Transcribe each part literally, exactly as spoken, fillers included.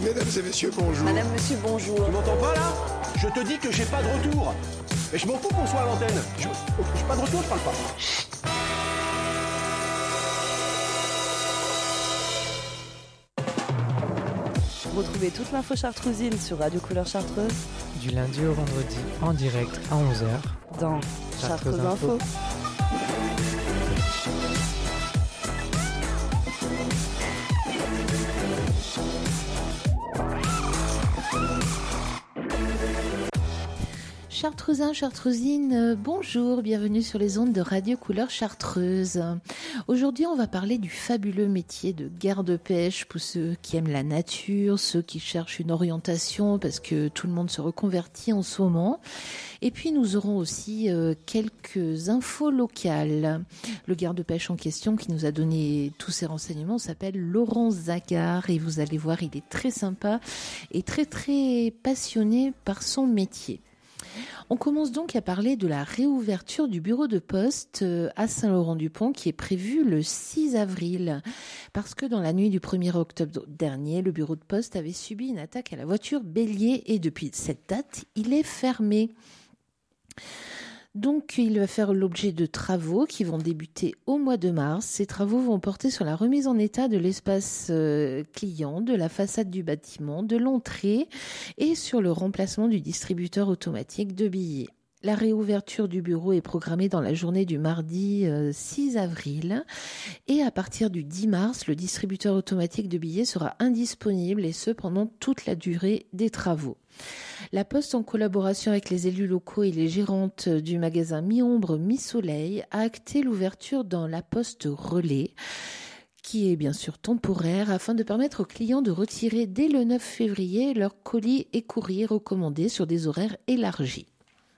Mesdames et messieurs, bonjour. Madame, monsieur, bonjour. Tu m'entends pas là? Je te dis que j'ai pas de retour. Et je m'en fous qu'on soit à l'antenne. Je... J'ai pas de retour, je parle pas. Retrouvez toute l'info chartrousine sur Radio Couleur Chartreuse. Du lundi au vendredi, en direct à onze heures. Dans Chartreuse Info. Chartreusins, Chartreusines, euh, bonjour, bienvenue sur les ondes de Radio Couleur Chartreuse. Aujourd'hui, on va parler du fabuleux métier de garde-pêche pour ceux qui aiment la nature, ceux qui cherchent une orientation parce que tout le monde se reconvertit en ce moment. Et puis, nous aurons aussi euh, quelques infos locales. Le garde-pêche en question qui nous a donné tous ces renseignements s'appelle Laurent Zagard et vous allez voir, il est très sympa et très très passionné par son métier. On commence donc à parler de la réouverture du bureau de poste à Saint-Laurent-du-Pont qui est prévue le six avril. Parce que dans la nuit du premier octobre dernier, le bureau de poste avait subi une attaque à la voiture bélier et depuis cette date, il est fermé. Donc, il va faire l'objet de travaux qui vont débuter au mois de mars. Ces travaux vont porter sur la remise en état de l'espace euh, client, de la façade du bâtiment, de l'entrée et sur le remplacement du distributeur automatique de billets. La réouverture du bureau est programmée dans la journée du mardi euh, six avril et à partir du dix mars, le distributeur automatique de billets sera indisponible et ce pendant toute la durée des travaux. La Poste, en collaboration avec les élus locaux et les gérantes du magasin Mi-Ombre, Mi-Soleil, a acté l'ouverture dans la Poste Relais, qui est bien sûr temporaire, afin de permettre aux clients de retirer dès le neuf février leurs colis et courriers recommandés sur des horaires élargis.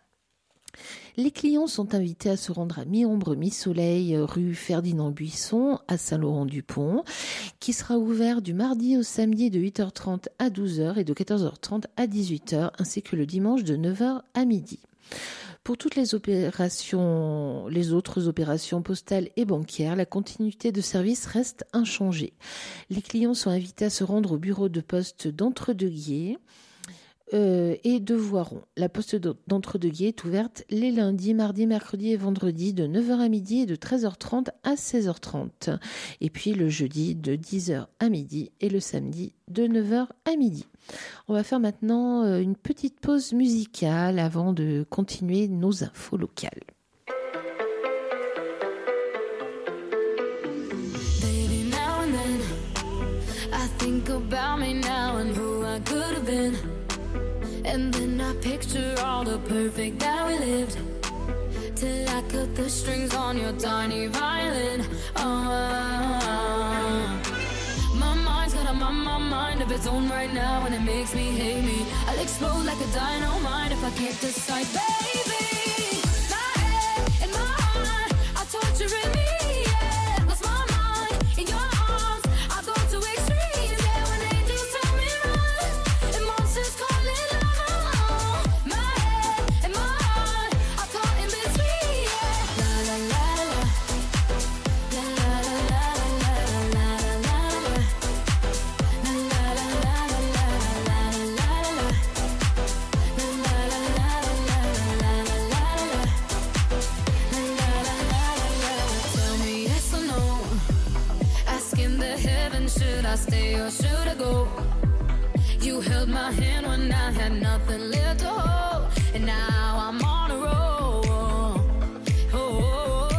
Les clients sont invités à se rendre à Mi-Ombre, Mi-Soleil, rue Ferdinand Buisson, à Saint-Laurent-du-Pont, qui sera ouvert du mardi au samedi de huit heures trente à douze heures et de quatorze heures trente à dix-huit heures, ainsi que le dimanche de neuf heures à midi. Pour toutes les opérations, les autres opérations postales et bancaires, la continuité de service reste inchangée. Les clients sont invités à se rendre au bureau de poste d'Entre-deux-Guiers, Euh, et de Voiron. La poste d'Entre-deux-Guiers est ouverte les lundis, mardis, mercredis et vendredis de neuf heures à midi et de treize heures trente à seize heures trente. Et puis le jeudi de dix heures à midi et le samedi de neuf heures à midi. On va faire maintenant une petite pause musicale avant de continuer nos infos locales. Baby, now and then I think about me now and who I could have been. And then I picture all the perfect that we lived, till I cut the strings on your tiny violin. Oh, my mind's got a my, my mind of its own right now, and it makes me hate me. I'll explode like a dynamite if I can't decide, baby. My head and my heart are torturing me. Yeah, lost my mind in your arms. I go to extremes. Yeah, when angels tell me run and monsters calling out. Should I stay or should I go? You held my hand when I had nothing left to hold, and now I'm on a roll. Oh, oh, oh.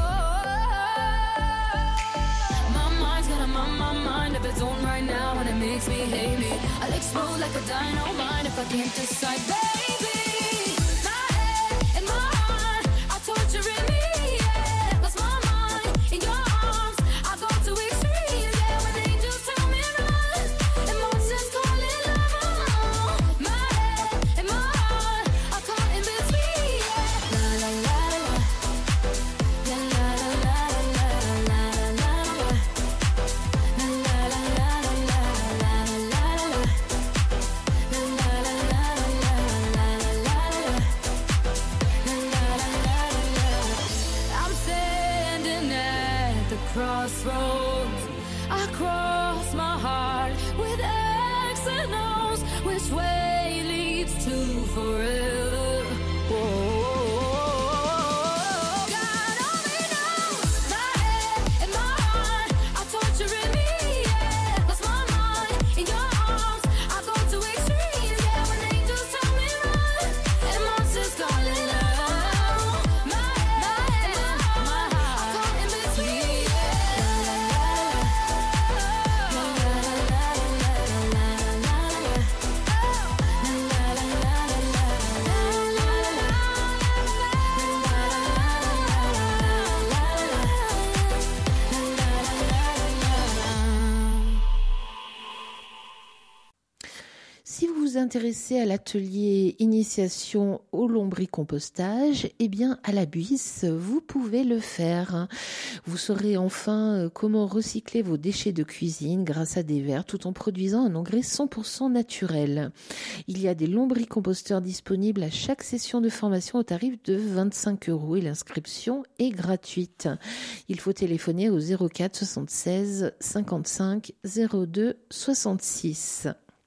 My mind's got a my, my mind of its own right now, and it makes me hate me. I'll explode like a dynamite if I can't decide, baby. My head and my heart are torturing me. Yeah, lost my mind in your arms. I go to extremes. Yeah, when angels tell me run and monsters calling love. My head and my heart are caught in between. Yeah, la la la la, la la la la la la la la, la la la la la la la la la, la la la la la la. vous intéressez à l'atelier initiation au lombricompostage, eh bien à la Buisse, vous pouvez le faire. Vous saurez enfin comment recycler vos déchets de cuisine grâce à des verres tout en produisant un engrais cent pour cent naturel. Il y a des lombricomposteurs disponibles à chaque session de formation au tarif de vingt-cinq euros et l'inscription est gratuite. Il faut téléphoner au zéro quatre soixante-seize cinquante-cinq zéro deux soixante-six.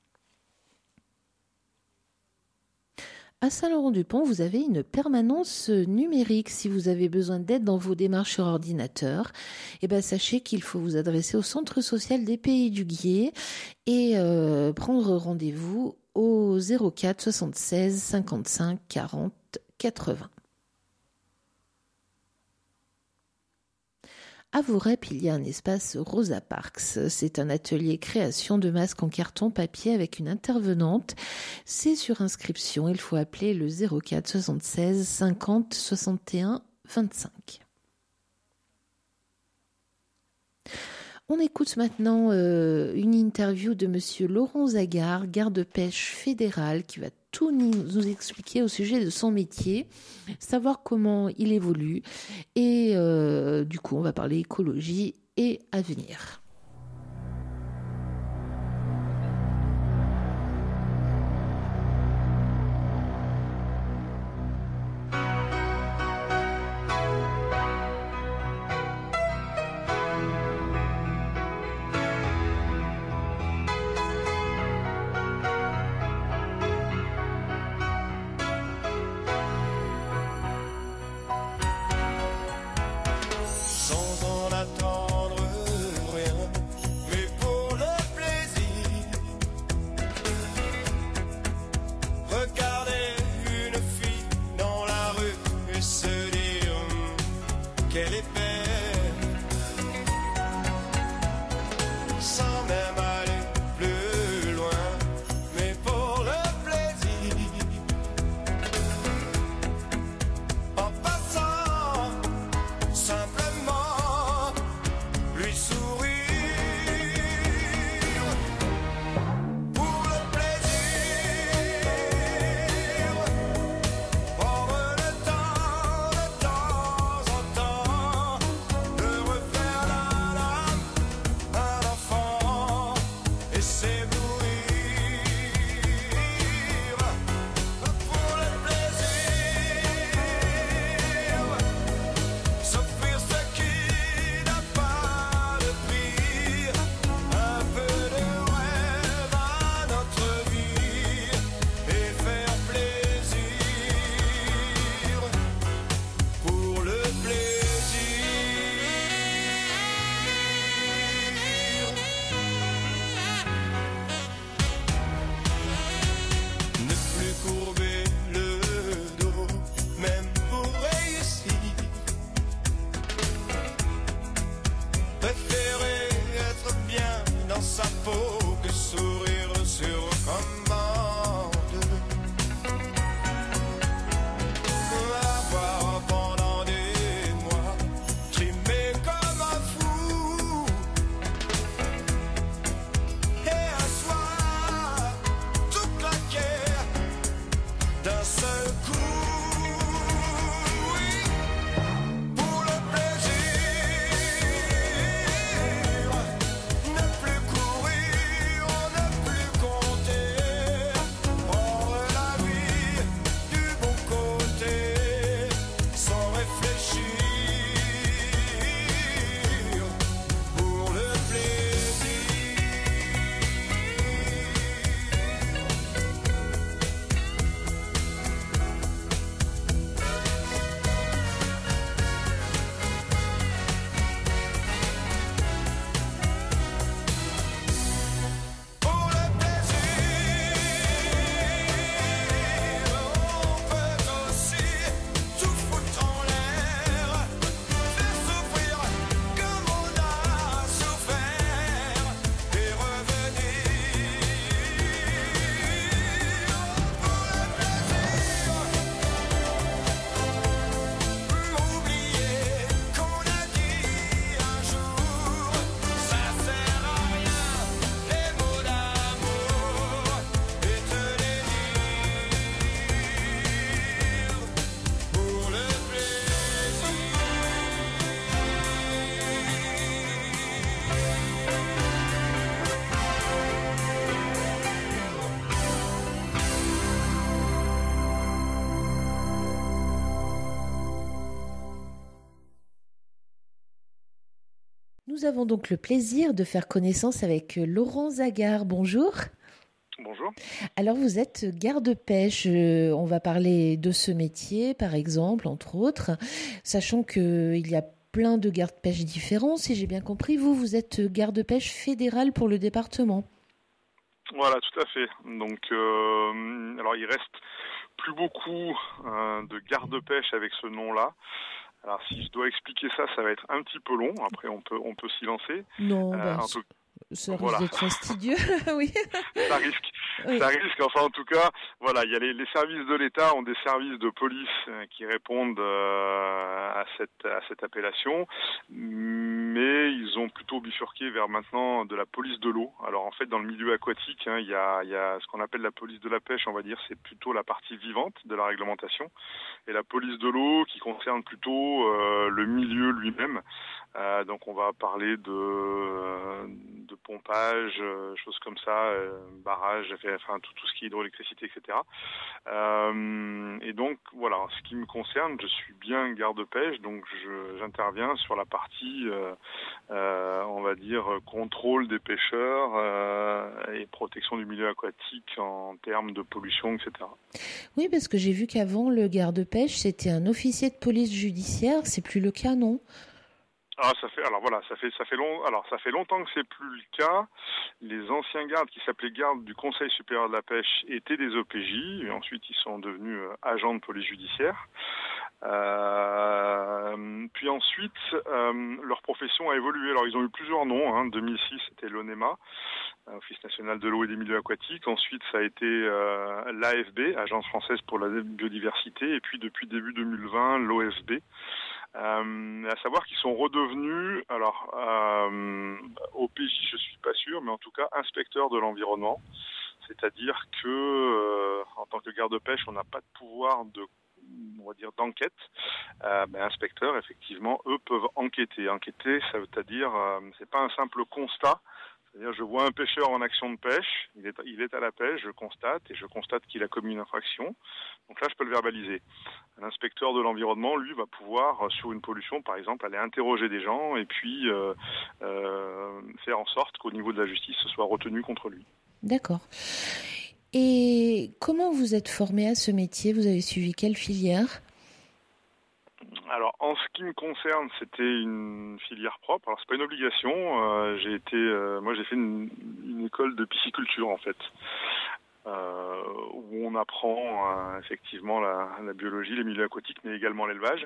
À Saint-Laurent-du-Pont, vous avez une permanence numérique. Si vous avez besoin d'aide dans vos démarches sur ordinateur, eh ben, sachez qu'il faut vous adresser au centre social des Pays du Guiers et euh, prendre rendez-vous au zéro quatre soixante-seize cinquante-cinq quarante quatre-vingts. À Vorep, il y a un espace Rosa Parks. C'est un atelier création de masques en carton papier avec une intervenante. C'est sur inscription. Il faut appeler le zéro quatre soixante-seize cinquante soixante et un vingt-cinq. On écoute maintenant euh, une interview de monsieur Laurent Zagard, garde-pêche fédéral, qui va tout nous expliquer au sujet de son métier, savoir comment il évolue. Et euh, du coup, on va parler écologie et avenir. On ne Nous avons donc le plaisir de faire connaissance avec Laurent Zagard. Bonjour. Bonjour. Alors vous êtes garde-pêche, euh, on va parler de ce métier par exemple, entre autres, sachant qu'il y a plein de gardes-pêche différents, si j'ai bien compris, vous, vous êtes garde-pêche fédéral pour le département. Voilà, tout à fait. Donc, euh, alors il reste plus beaucoup euh, de garde-pêche avec ce nom-là. Alors si je dois expliquer ça, ça va être un petit peu long, après on peut, on peut s'y lancer. Non, euh, bah, un peu... ça risque Voilà. d'être fastidieux, oui. Ça risque, Oui. ça risque. Enfin, en tout cas, voilà, il y a les, les services de l'État ont des services de police euh, qui répondent euh, à cette à cette appellation, mais ils ont plutôt bifurqué vers maintenant de la police de l'eau. Alors en fait, dans le milieu aquatique, hein, il y a il y a ce qu'on appelle la police de la pêche, on va dire, c'est plutôt la partie vivante de la réglementation, et la police de l'eau qui concerne plutôt euh, le milieu lui-même. Euh, donc on va parler de euh, de pompage, euh, choses comme ça, euh, barrage, enfin tout, tout ce qui est hydroélectricité, et cetera. Euh, et donc voilà, en ce qui me concerne, je suis bien garde-pêche, donc je, j'interviens sur la partie, euh, euh, on va dire, contrôle des pêcheurs euh, et protection du milieu aquatique en termes de pollution, et cetera. Oui, parce que j'ai vu qu'avant, le garde-pêche, c'était un officier de police judiciaire, c'est plus le cas, non ? Ah, ça fait alors voilà, ça fait ça fait long alors ça fait longtemps que c'est plus le cas. Les anciens gardes qui s'appelaient gardes du Conseil supérieur de la pêche étaient des O P J et ensuite ils sont devenus euh, agents de police judiciaire. Euh, puis ensuite euh, leur profession a évolué. Alors ils ont eu plusieurs noms. Hein. deux mille six c'était l'ONEMA, Office national de l'eau et des milieux aquatiques. Ensuite ça a été euh, l'A F B, Agence française pour la biodiversité, et puis depuis début deux mille vingt l'O F B. Euh, à savoir qu'ils sont redevenus, alors euh, O P J je suis pas sûr, mais en tout cas inspecteurs de l'environnement, c'est-à-dire que euh, en tant que garde-pêche on n'a pas de pouvoir de, on va dire, d'enquête. Euh, ben, inspecteurs effectivement eux peuvent enquêter. Enquêter ça veut dire euh, c'est pas un simple constat. C'est-à-dire, je vois un pêcheur en action de pêche, il est, il est à la pêche, je constate, et je constate qu'il a commis une infraction. Donc là, je peux le verbaliser. L'inspecteur de l'environnement, lui, va pouvoir, sur une pollution, par exemple, aller interroger des gens et puis euh, euh, faire en sorte qu'au niveau de la justice, ce soit retenu contre lui. D'accord. Et comment vous êtes formé à ce métier ? Vous avez suivi quelle filière ? Alors, en ce qui me concerne, c'était une filière propre. Alors, c'est pas une obligation. Euh, j'ai été, euh, moi, j'ai fait une, une école de pisciculture, en fait, euh, où on apprend euh, effectivement la, la biologie, les milieux aquatiques, mais également l'élevage.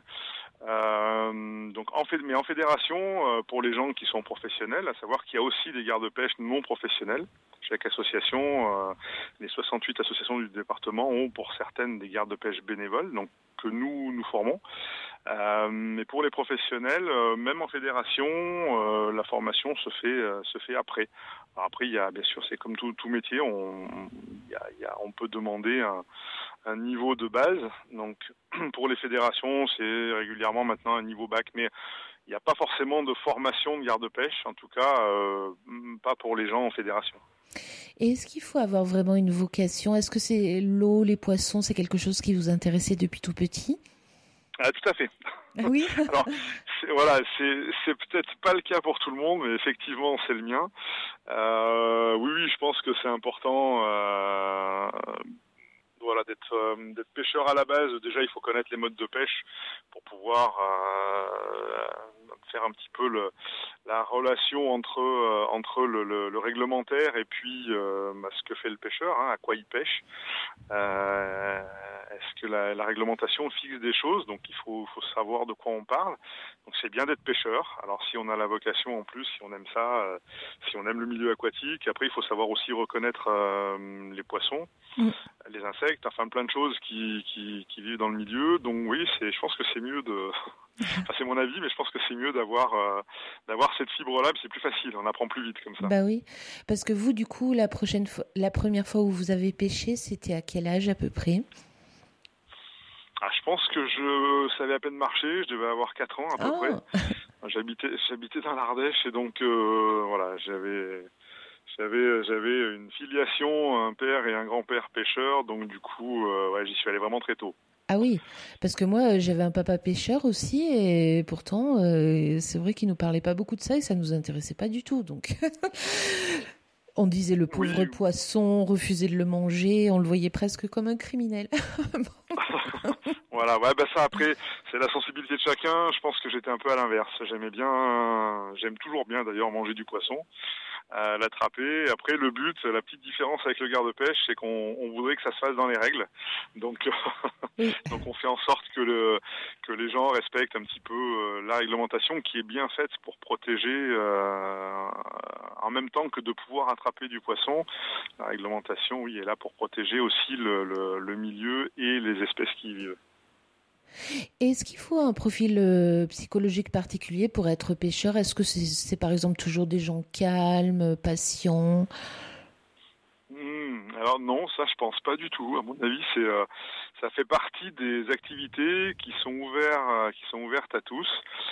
Euh, donc, en fait, mais en fédération, euh, pour les gens qui sont professionnels, à savoir qu'il y a aussi des gardes-pêche non professionnels. Chaque association, euh, les soixante-huit associations du département ont pour certaines des gardes-pêche bénévoles, donc que nous nous formons. Euh, mais pour les professionnels, euh, même en fédération, euh, la formation se fait euh, se fait après. Alors après, il y a bien sûr, c'est comme tout tout métier, on il y a, il y a, on peut demander un, un niveau de base. Donc pour les fédérations, c'est régulièrement maintenant un niveau bac, mais il n'y a pas forcément de formation de garde-pêche, en tout cas euh, pas pour les gens en fédération. Et est-ce qu'il faut avoir vraiment une vocation ? Est-ce que c'est l'eau, les poissons, c'est quelque chose qui vous intéressait depuis tout petit ? Ah, tout à fait. Oui. Alors, c'est, voilà, c'est, c'est peut-être pas le cas pour tout le monde, mais effectivement, c'est le mien. Euh, oui, oui, je pense que c'est important, euh, voilà, d'être, euh, d'être pêcheur à la base. Déjà, il faut connaître les modes de pêche pour pouvoir euh, faire un petit peu le, la relation entre euh, entre le, le, le réglementaire et puis euh, bah, ce que fait le pêcheur, hein, à quoi il pêche. Euh, est-ce que la, la réglementation fixe des choses, donc il faut, faut savoir de quoi on parle. Donc c'est bien d'être pêcheur. Alors si on a la vocation en plus, si on aime ça, euh, si on aime le milieu aquatique, après il faut savoir aussi reconnaître euh, les poissons, mmh. les insectes, enfin plein de choses qui, qui, qui vivent dans le milieu. Donc oui, c'est, je pense que c'est mieux de... Enfin, c'est mon avis, mais je pense que c'est mieux d'avoir euh, d'avoir cette fibre-là, puis c'est plus facile, on apprend plus vite comme ça. Bah oui, parce que vous, du coup, la prochaine fois, la première fois où vous avez pêché, c'était à quel âge à peu près ? Ah, je pense que je savais à peine marcher, je devais avoir quatre ans à peu oh. près. J'habitais, j'habitais dans l'Ardèche et donc euh, voilà, j'avais, j'avais, j'avais une filiation, un père et un grand-père pêcheurs, donc du coup, euh, ouais, j'y suis allé vraiment très tôt. Ah oui, parce que moi, j'avais un papa pêcheur aussi, et pourtant, euh, c'est vrai qu'il nous parlait pas beaucoup de ça, et ça nous intéressait pas du tout. Donc, on disait le pauvre Oui. poisson, refusait de le manger, on le voyait presque comme un criminel. Voilà, ouais, bah ça après, c'est la sensibilité de chacun. Je pense que j'étais un peu à l'inverse. J'aimais bien, j'aime toujours bien d'ailleurs manger du poisson, euh, l'attraper. Après, le but, la petite différence avec le garde-pêche, c'est qu'on on voudrait que ça se fasse dans les règles. Donc, Oui. donc on fait en sorte que le que les gens respectent un petit peu euh, la réglementation qui est bien faite pour protéger, euh, en même temps que de pouvoir attraper du poisson. La réglementation, oui, est là pour protéger aussi le, le, le milieu et les espèces qui y vivent. Est-ce qu'il faut un profil euh, psychologique particulier pour être pêcheur? Est-ce que c'est, c'est par exemple toujours des gens calmes, patients? Hmm, alors non, ça je pense pas du tout. À mon avis, c'est euh, ça fait partie des activités qui sont ouvertes, euh, qui sont ouvertes à tous.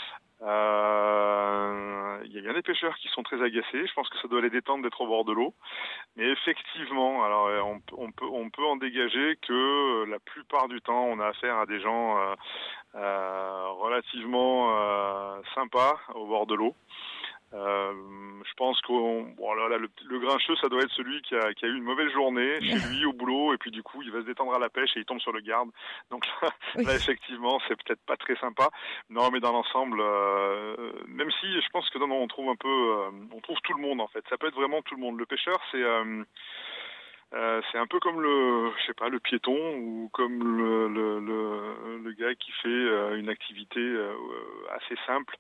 Euh, Il y a bien des pêcheurs qui sont très agacés. Je pense que ça doit les détendre d'être au bord de l'eau. Mais effectivement, alors euh, on, on peut on peut en dégager que euh, la plupart du temps, on a affaire à des gens euh, euh, relativement euh, sympas au bord de l'eau. Euh, je pense qu'on, bon, là, là, le, le grincheux, ça doit être celui qui a, qui a eu une mauvaise journée chez lui au boulot, et puis du coup, il va se détendre à la pêche et il tombe sur le garde. Donc là, Oui. là effectivement, c'est peut-être pas très sympa. Non, mais dans l'ensemble, euh, même si je pense que non, non, on trouve un peu, euh, on trouve tout le monde en fait. Ça peut être vraiment tout le monde. Le pêcheur, c'est euh, Euh, c'est un peu comme le, je sais pas, le piéton ou comme le le, le, le gars qui fait euh, une activité euh, assez simple.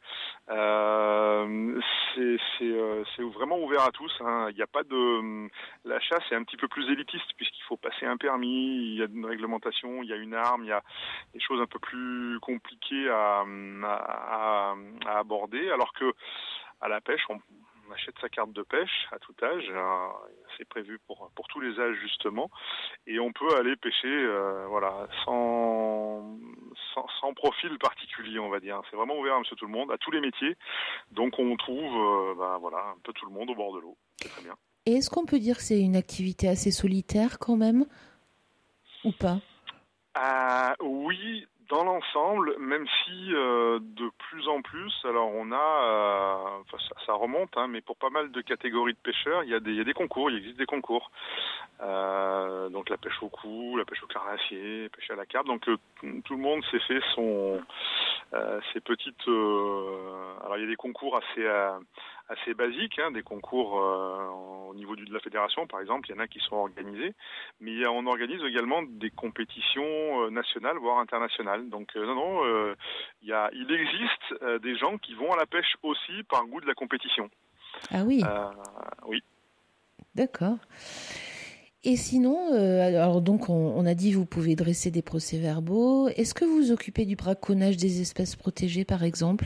Euh, c'est c'est euh, c'est vraiment ouvert à tous. Hein. Il n'y a pas de, la chasse est un petit peu plus élitiste puisqu'il faut passer un permis, il y a une réglementation, il y a une arme, il y a des choses un peu plus compliquées à à, à aborder. Alors que à la pêche, on On achète sa carte de pêche à tout âge, euh, c'est prévu pour pour tous les âges justement, et on peut aller pêcher, euh, voilà, sans, sans sans profil particulier, on va dire. C'est vraiment ouvert à monsieur tout le monde, à tous les métiers. Donc on trouve, euh, ben voilà, un peu tout le monde au bord de l'eau. C'est très bien. Et est-ce qu'on peut dire que c'est une activité assez solitaire quand même, ou pas? Euh, oui, dans l'ensemble, même si euh, de plus en plus, alors on a, euh, enfin ça, ça remonte, hein, mais pour pas mal de catégories de pêcheurs, il y a des, il y a des concours, il existe des concours. Euh, donc la pêche au cou, la pêche au carnassier, la pêche à la carpe. Donc euh, tout le monde s'est fait son, euh, ses petites. Euh, alors il y a des concours assez euh, assez basiques, hein, des concours euh, au niveau du, de la fédération, par exemple. Il y en a qui sont organisés, mais il y a, on organise également des compétitions euh, nationales, voire internationales. Donc euh, non, non, euh, il y a, il existe euh, des gens qui vont à la pêche aussi par goût de la compétition. Ah oui, Euh, oui. d'accord. Et sinon, euh, alors donc on, on a dit vous pouvez dresser des procès-verbaux. Est-ce que vous vous occupez du braconnage des espèces protégées, par exemple?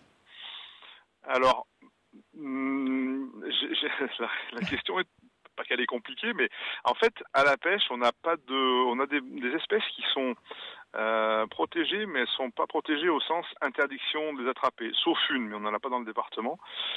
Alors, hum, j'ai, j'ai, la, la question est pas qu'elle est compliquée, mais en fait, à la pêche, on n'a pas de, on a des, des espèces qui sont euh, protégées, mais elles sont pas protégées au sens interdiction de les attraper, sauf une, mais on n'en a pas dans le département.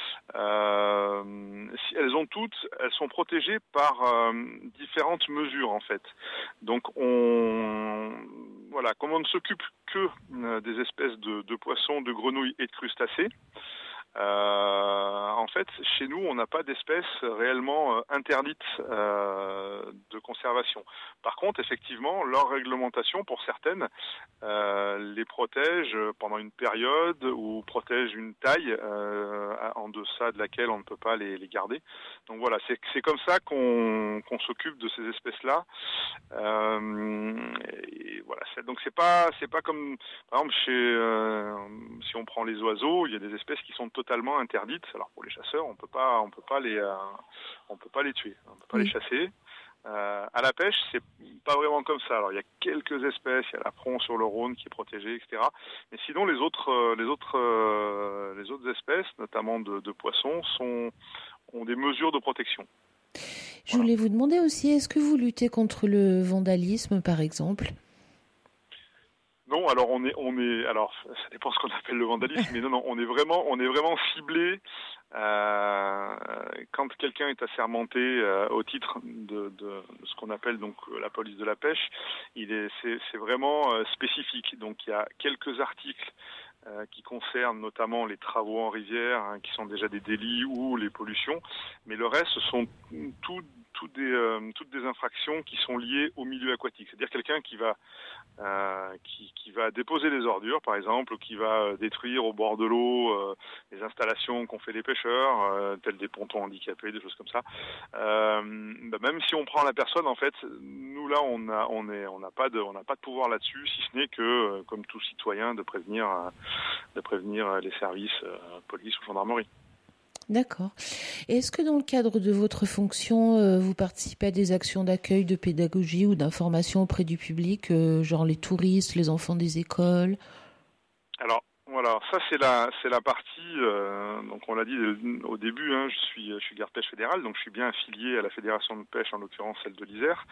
Euh, si elles ont toutes, elles sont protégées par euh, différentes mesures en fait. Donc on, voilà, comme on ne s'occupe que euh, des espèces de, de poissons, de grenouilles et de crustacés. Euh, en fait, chez nous, on n'a pas d'espèces réellement euh, interdites euh, de conservation. Par contre, effectivement, leur réglementation, pour certaines, euh, les protège pendant une période ou protège une taille euh, en deçà de laquelle on ne peut pas les, les garder. Donc voilà, c'est, c'est comme ça qu'on, qu'on s'occupe de ces espèces-là. Euh, et voilà, c'est, donc c'est pas, c'est pas comme, par exemple, chez, euh, si on prend les oiseaux, il y a des espèces qui sont totalement interdites. Alors pour les chasseurs, on peut pas, on peut pas les, euh, on peut pas les tuer, on peut pas Oui. les chasser. Euh, à la pêche, c'est pas vraiment comme ça. Alors il y a quelques espèces, il y a l'apron sur le Rhône qui est protégé, et cetera. Mais sinon les autres, euh, les autres, euh, les autres espèces, notamment de, de poissons, sont ont des mesures de protection. Je voulais vous demander aussi, est-ce que vous luttez contre le vandalisme, par exemple? Non, alors on est, on est, alors ça dépend ce qu'on appelle le vandalisme, mais non, non, on est vraiment, on est vraiment ciblé. Euh, quand quelqu'un est assermenté euh, au titre de, de, de ce qu'on appelle donc la police de la pêche, il est, c'est, c'est vraiment euh, spécifique. Donc il y a quelques articles euh, qui concernent notamment les travaux en rivière, hein, qui sont déjà des délits ou les pollutions, mais le reste ce sont tout Toutes des, euh, toutes des infractions qui sont liées au milieu aquatique. C'est-à-dire quelqu'un qui va, euh, qui, qui va déposer des ordures, par exemple, ou qui va détruire au bord de l'eau euh, les installations qu'ont fait les pêcheurs, euh, tels des pontons handicapés, des choses comme ça. Euh, bah même si on prend la personne, en fait, nous là, on a, on est, on n'a pas de, on n'a pas de pouvoir là-dessus, si ce n'est que, euh, comme tout citoyen, de prévenir, euh, de prévenir les services, euh, police ou gendarmerie. D'accord. Et est-ce que dans le cadre de votre fonction, euh, vous participez à des actions d'accueil, de pédagogie ou d'information auprès du public, euh, genre les touristes, les enfants des écoles ? Alors, voilà, ça c'est la c'est la partie, euh, donc on l'a dit au début, hein, je suis je suis garde-pêche fédéral, donc je suis bien affilié à la fédération de pêche, en l'occurrence celle de l'Isère.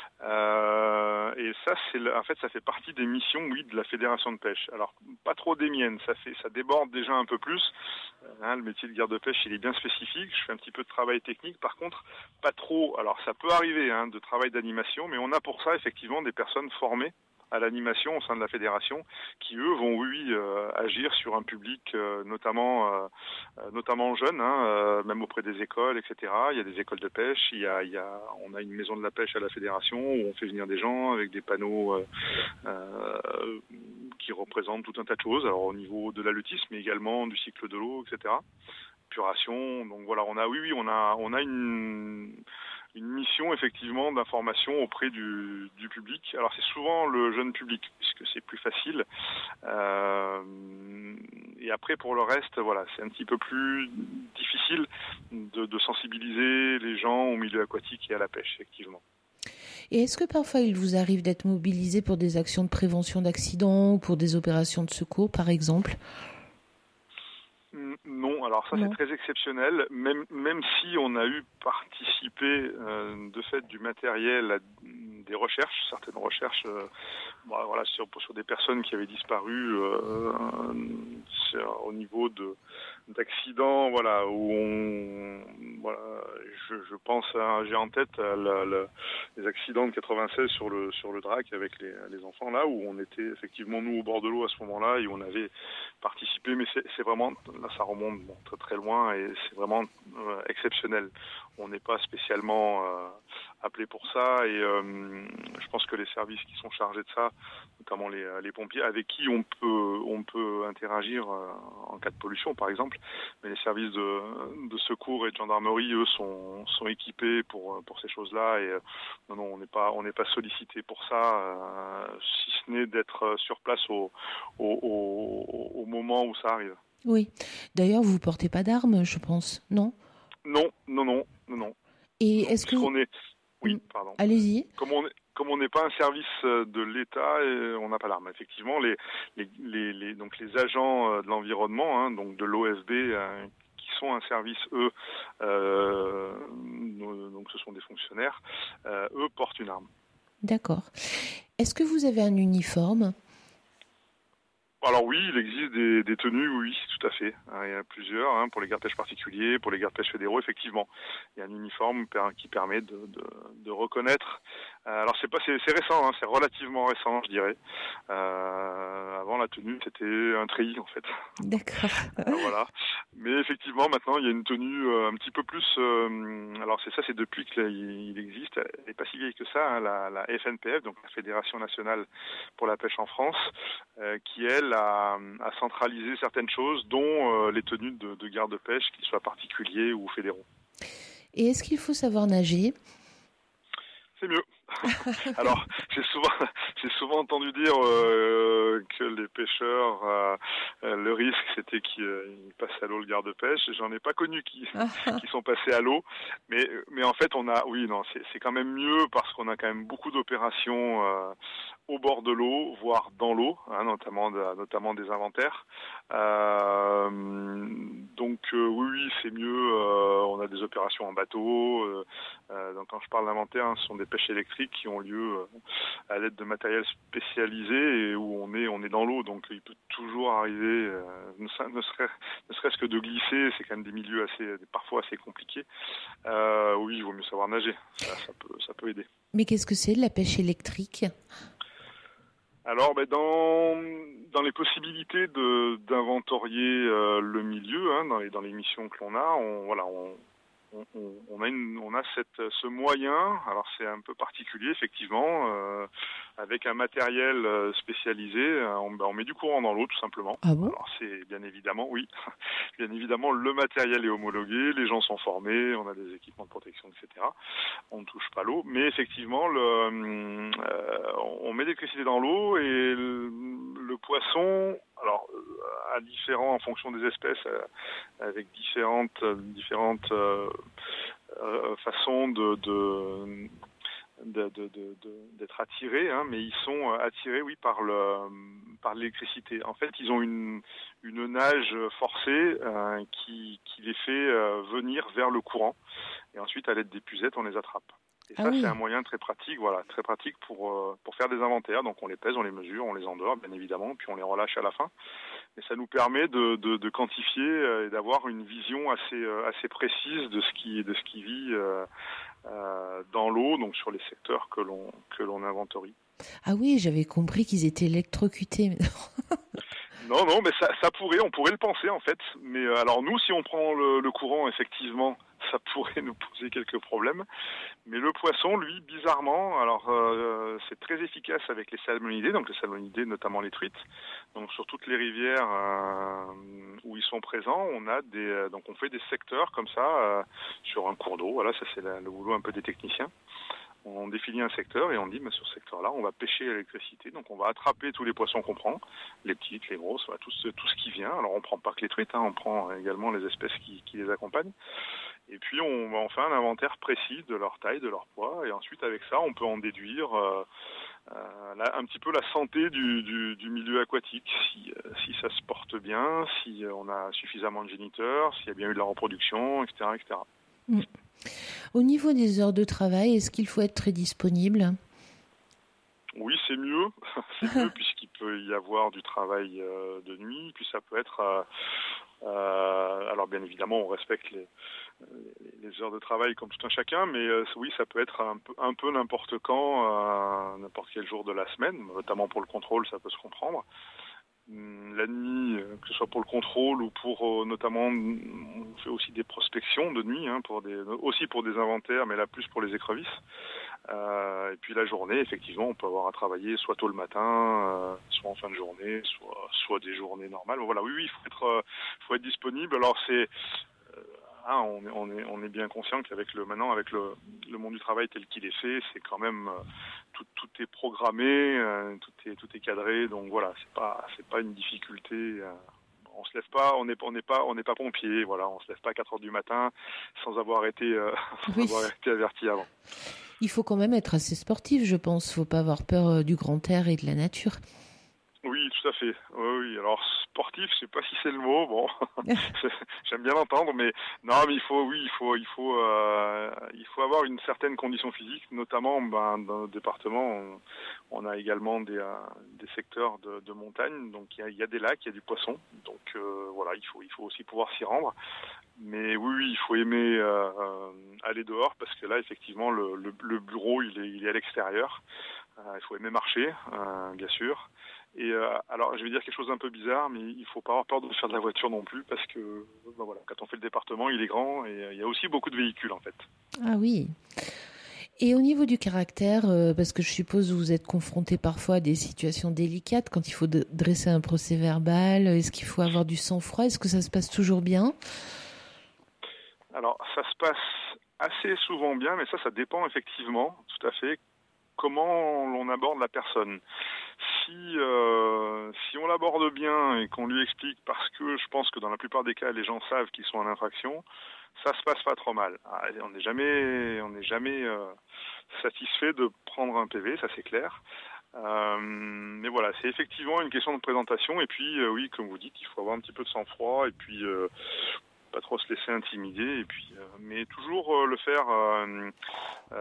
Euh, et ça c'est en fait ça fait partie des missions, oui, de la fédération de pêche. Alors pas trop des miennes, ça fait ça déborde déjà un peu plus. Hein, le métier de garde-pêche il est bien spécifique. Je fais un petit peu de travail technique, par contre pas trop. Alors ça peut arriver, hein, de travail d'animation, mais on a pour ça effectivement des personnes formées à l'animation au sein de la fédération, qui eux vont oui euh, agir sur un public euh, notamment euh, notamment jeune, hein, euh, même auprès des écoles, et cetera. Il y a des écoles de pêche, il y a, il y a on a une maison de la pêche à la fédération où on fait venir des gens avec des panneaux euh, euh, qui représentent tout un tas de choses, alors au niveau de l'haleutisme, mais également du cycle de l'eau, et cetera. Puration, donc voilà, on a oui oui on a on a une une mission effectivement d'information auprès du, du public. Alors c'est souvent le jeune public puisque c'est plus facile. Euh, et après pour le reste, voilà, c'est un petit peu plus difficile de, de sensibiliser les gens au milieu aquatique et à la pêche effectivement. Et est-ce que parfois il vous arrive d'être mobilisé pour des actions de prévention d'accidents ou pour des opérations de secours par exemple ? Non, alors ça non. C'est très exceptionnel, même même si on a eu participé euh, de fait du matériel à des recherches, certaines recherches euh, bon, voilà, sur, sur des personnes qui avaient disparu euh, sur, au niveau de d'accidents, voilà, où on voilà, je, je pense à, j'ai en tête la, la, les accidents de quatre-vingt-seize sur le sur le Drac avec les, les enfants là, où on était effectivement nous au bord de l'eau à ce moment-là et on avait participé, mais c'est, c'est vraiment là ça remonte bon, très très loin et c'est vraiment euh, exceptionnel. On n'est pas spécialement euh, appelé pour ça et euh, je pense que les services qui sont chargés de ça, notamment les, les pompiers, avec qui on peut on peut interagir euh, en cas de pollution par exemple, mais les services de, de secours et de gendarmerie eux sont sont équipés pour pour ces choses-là et euh, non non on n'est pas on n'est pas sollicité pour ça, euh, si ce n'est d'être sur place au au, au au moment où ça arrive. Oui. D'ailleurs, vous portez pas d'armes, je pense, non ? Non, non, non, non, non. Et non, est-ce que vous... est... Oui, pardon. Allez-y. Comme on est, comme on n'est pas un service de l'État, on n'a pas d'armes. Effectivement, les, les, les, les, donc les agents de l'environnement, hein, donc de l'O F B, hein, qui sont un service, eux, euh, donc ce sont des fonctionnaires, euh, eux portent une arme. D'accord. Est-ce que vous avez un uniforme ? Alors oui, il existe des, des tenues, oui, tout à fait. Il y en a plusieurs, hein, pour les gardes-pêche particuliers, pour les gardes-pêche fédéraux, effectivement. Il y a un uniforme qui permet de, de, de reconnaître. Alors c'est pas, c'est, c'est récent, hein, c'est relativement récent, je dirais. Euh, avant la tenue, c'était un treillis en fait. D'accord. Voilà. Mais effectivement, maintenant, il y a une tenue euh, un petit peu plus. Euh, alors c'est ça, c'est depuis qu'il existe. Elle n'est pas si vieille que ça, hein, la, la F N P F, donc la Fédération nationale pour la pêche en France, euh, qui elle a, a centralisé certaines choses, dont euh, les tenues de, de garde-pêche, qu'ils soient particuliers ou fédéraux. Et est-ce qu'il faut savoir nager ? C'est mieux. Alors, j'ai souvent, j'ai souvent entendu dire euh, que les pêcheurs, euh, le risque, c'était qu'ils euh, passaient à l'eau le garde-pêche. J'en ai pas connu qui, qui sont passés à l'eau, mais, mais en fait, on a, oui, non, c'est, c'est quand même mieux parce qu'on a quand même beaucoup d'opérations euh, au bord de l'eau, voire dans l'eau, hein, notamment, de, notamment des inventaires. Euh, donc, euh, oui, oui, c'est mieux. Euh, on a des opérations en bateau. Euh, euh, donc, quand je parle d'inventaire, hein, ce sont des pêches électriques. électriques qui ont lieu à l'aide de matériel spécialisé et où on est on est dans l'eau, donc il peut toujours arriver, euh, ne, ne, serait, ne serait-ce que de glisser, c'est quand même des milieux assez parfois assez compliqués. Euh, oui, il vaut mieux savoir nager, ça, ça peut ça peut aider. Mais qu'est-ce que c'est de la pêche électrique ? Alors, ben, dans dans les possibilités de d'inventorier euh, le milieu, hein, dans les dans les missions que l'on a, on voilà, on on, on a une on a cette ce moyen. Alors c'est un peu particulier effectivement, euh, avec un matériel spécialisé. On, ben, on met du courant dans l'eau tout simplement. Ah bon ? Alors c'est bien évidemment oui, bien évidemment le matériel est homologué, les gens sont formés, on a des équipements de protection, et cetera. On ne touche pas l'eau, mais effectivement le euh, on met l'électricité dans l'eau et le, le poisson, alors à différents en fonction des espèces, avec différentes différentes euh, euh, façons de, de, de, de, de, de d'être attirés, hein, mais ils sont attirés, oui, par le par l'électricité. En fait, ils ont une une nage forcée euh, qui qui les fait euh, venir vers le courant, et ensuite à l'aide des pucettes, on les attrape. Et ça, ah oui. C'est un moyen très pratique, voilà, très pratique pour euh, pour faire des inventaires. Donc on les pèse, on les mesure, on les endort, bien évidemment, puis on les relâche à la fin. Et ça nous permet de, de, de quantifier euh, et d'avoir une vision assez euh, assez précise de ce qui de ce qui vit euh, euh, dans l'eau, donc sur les secteurs que l'on que l'on inventorie. Ah oui, j'avais compris qu'ils étaient électrocutés. Non, non, mais ça, ça pourrait, on pourrait le penser en fait. Mais euh, alors nous, si on prend le, le courant, effectivement, ça pourrait nous poser quelques problèmes. Mais le poisson, lui, bizarrement, alors euh, c'est très efficace avec les salmonidés, donc les salmonidés, notamment les truites. Donc sur toutes les rivières euh, où ils sont présents, on a des, euh, donc on fait des secteurs comme ça euh, sur un cours d'eau. Voilà, ça c'est la, le boulot un peu des techniciens. On définit un secteur et on dit, bah, sur ce secteur-là, on va pêcher à l'électricité. Donc, on va attraper tous les poissons qu'on prend, les petites, les grosses, voilà, tout, ce, tout ce qui vient. Alors, on prend pas que les truites, hein, on prend également les espèces qui, qui les accompagnent. Et puis, on, on fait un inventaire précis de leur taille, de leur poids. Et ensuite, avec ça, on peut en déduire euh, euh, là, un petit peu la santé du, du, du milieu aquatique. Si, euh, si ça se porte bien, si on a suffisamment de géniteurs, s'il y a bien eu de la reproduction, et cetera, et cetera. Mmh. Au niveau des heures de travail, est-ce qu'il faut être très disponible ? Oui, c'est mieux. C'est mieux puisqu'il peut y avoir du travail euh, de nuit. Puis ça peut être... Euh, euh, alors bien évidemment, on respecte les, les, les heures de travail comme tout un chacun, mais euh, oui, ça peut être un peu, un peu n'importe quand, euh, n'importe quel jour de la semaine, notamment pour le contrôle, ça peut se comprendre. La nuit, que ce soit pour le contrôle ou pour euh, notamment, on fait aussi des prospections de nuit, hein, pour des, aussi pour des inventaires, mais là plus pour les écrevisses. Euh, et puis la journée, effectivement, on peut avoir à travailler soit tôt le matin, euh, soit en fin de journée, soit soit des journées normales. Voilà, oui, oui, il faut être, euh, faut être disponible. Alors c'est euh, Hein, on, est, on, est, on est bien conscient qu'avec le maintenant avec le, le monde du travail tel qu'il est fait, c'est quand même euh, tout, tout est programmé, euh, tout est tout est cadré, donc voilà, c'est pas c'est pas une difficulté. Euh, on se lève pas, on n'est on n'est pas on n'est pas pompier, voilà, on se lève pas à quatre heures du matin sans avoir été euh, sans oui. avoir été averti avant. Il faut quand même être assez sportif, je pense. Faut pas avoir peur du grand air et de la nature. Oui, tout à fait. Oui, oui. Alors sportif, je sais pas si c'est le mot. Bon, j'aime bien l'entendre, mais non, mais il faut, oui, il faut, il faut, euh, il faut avoir une certaine condition physique, notamment, ben, dans notre département, on, on a également des, euh, des secteurs de, de montagne, donc il y a, il y a des lacs, il y a du poisson, donc euh, voilà, il faut, il faut aussi pouvoir s'y rendre. Mais oui, oui, il faut aimer euh, aller dehors parce que là, effectivement, le, le, le bureau, il est, il est à l'extérieur. Euh, il faut aimer marcher, euh, bien sûr. Et euh, alors, je vais dire quelque chose d'un peu bizarre, mais il faut pas avoir peur de faire de la voiture non plus, parce que ben voilà, quand on fait le département, il est grand et il y a aussi beaucoup de véhicules en fait. Ah oui. Et au niveau du caractère, euh, parce que je suppose que vous êtes confronté parfois à des situations délicates quand il faut de- dresser un procès-verbal, est-ce qu'il faut avoir du sang-froid, est-ce que ça se passe toujours bien ? Alors, ça se passe assez souvent bien, mais ça, ça dépend effectivement, tout à fait, comment l'on aborde la personne. Si euh, si on l'aborde bien et qu'on lui explique, parce que je pense que dans la plupart des cas, les gens savent qu'ils sont en infraction, ça se passe pas trop mal. Ah, on n'est jamais on n'est jamais euh, satisfait de prendre un P V, ça c'est clair. Euh, mais voilà, c'est effectivement une question de présentation. Et puis euh, oui, comme vous dites, il faut avoir un petit peu de sang-froid et puis euh, pas trop se laisser intimider. Et puis, euh, mais toujours euh, le faire. Euh, euh,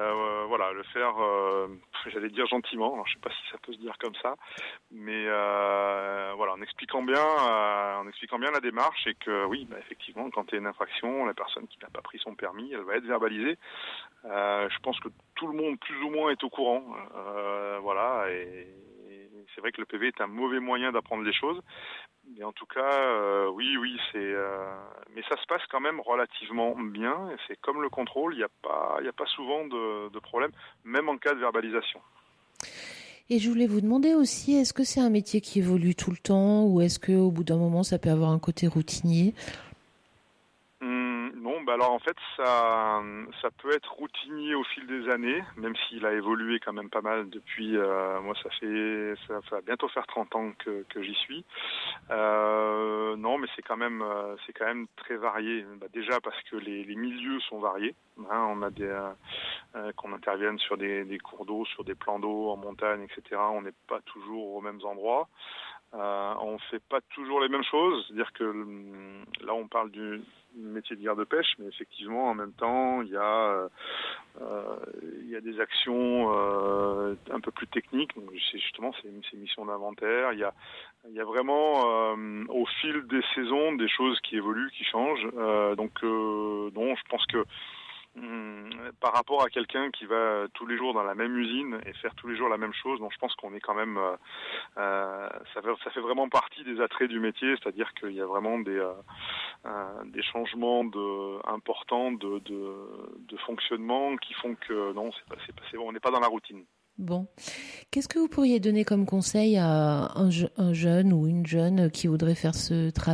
voilà, le faire, euh, j'allais dire gentiment, alors je sais pas si ça peut se dire comme ça, mais euh, voilà, en expliquant bien, euh, en expliquant bien la démarche et que oui, bah, effectivement, quand il y a une infraction, la personne qui n'a pas pris son permis, elle va être verbalisée. Euh, je pense que tout le monde, plus ou moins, est au courant, euh, voilà, et, et c'est vrai que le P V est un mauvais moyen d'apprendre les choses. Mais en tout cas, euh, oui, oui, c'est. Euh, mais ça se passe quand même relativement bien. Et c'est comme le contrôle, il n'y a pas, il y a pas souvent de, de problème, même en cas de verbalisation. Et je voulais vous demander aussi, est-ce que c'est un métier qui évolue tout le temps ou est-ce qu'au bout d'un moment, ça peut avoir un côté routinier ? Hum, non, bah alors en fait, ça, ça peut être routinier au fil des années, même s'il a évolué quand même pas mal depuis. Euh, moi, ça fait, ça va bientôt faire trente ans que, que j'y suis. Euh, non, mais c'est quand même, euh, c'est quand même très varié. Bah, déjà parce que les, les milieux sont variés. Hein, on a des, euh, euh, qu'on intervienne sur des, des cours d'eau, sur des plans d'eau en montagne, et cetera. On n'est pas toujours aux mêmes endroits. Euh, on fait pas toujours les mêmes choses. C'est-à-dire que là, on parle du métier de garde-pêche, mais effectivement, en même temps, il y a, euh, il y a des actions euh, un peu plus techniques. Donc, c'est justement, c'est une mission d'inventaire. Il y a, il y a vraiment, euh, au fil des saisons, des choses qui évoluent, qui changent. Euh, donc, euh, non, je pense que hum, par rapport à quelqu'un qui va tous les jours dans la même usine et faire tous les jours la même chose, donc je pense qu'on est quand même, euh, euh, ça, fait, ça fait vraiment partie des attraits du métier, c'est-à-dire qu'il y a vraiment des, euh, euh, des changements de, importants de, de, de fonctionnement qui font que non, c'est pas, c'est pas, c'est bon, on n'est pas dans la routine. Bon. Qu'est-ce que vous pourriez donner comme conseil à un, je, un jeune ou une jeune qui voudrait faire ce travail ?